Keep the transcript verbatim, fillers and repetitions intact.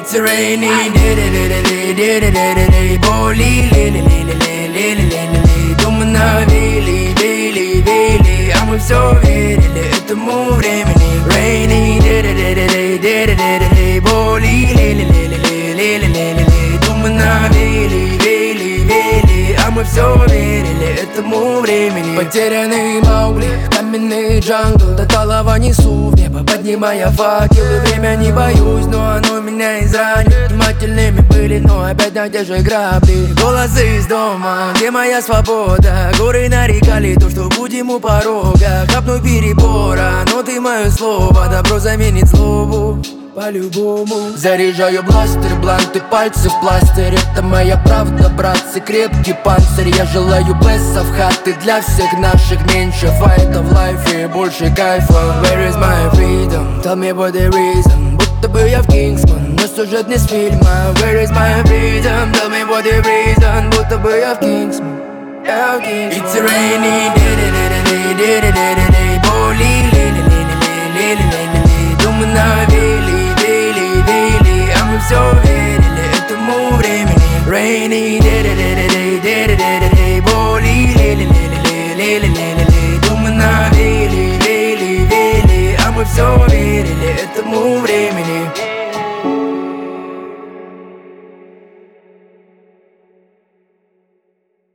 It's a rainy day, day, day, day, day, day, day, day. Боли, лили, лили, лили, лили, лили. Думно вели, вели, вели, а мы все верили этому времени. Rainy day, day, day, day, day, day, day, day. Боли, лили, лили, лили, лили, лили. Думно вели, вели, вели, а мы все верили этому времени. Потерянный Маугли, каменный джангл, до талого несу в небо, поднимая факелы. Время не боюсь, но оно меня изранит. Внимательными были, но опять на те же грабли. Голосы из дома, где моя свобода? Горы нарекали то, что будем у порога. Капну перебора, но ты мое слово. Добро заменит злобу по-любому. Заряжаю бластер, бланты, пальцы в пластырь. Это моя правда, братцы, крепкий панцирь. Я желаю бессов, хаты для всех наших. Меньше файтов в лайфе, больше кайфа. Where is my freedom? Tell me what the reason. Будто бы я в Кингсман, но сюжет не с фильма. Where is my freedom? Tell me what the reason. Будто бы я в Кингсман, я в Кингсман. It's a rainy day, day, day, day, day, day, day, day. Боли, лили, лили, лили, лили, лили. Думно вели, все верили этому времени. Rainy day, day, day, day, day, day, day, day. Боли, лили, лили, лили, лили, лили. Думно вели, вели, вели, а мы все верили этому времени.